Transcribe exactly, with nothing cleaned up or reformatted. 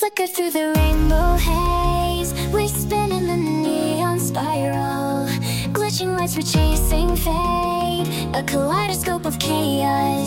flicker through the rainbow haze. We spin in the neon spiral, glitching lights, we're chasing fate. A kaleidoscope of chaos,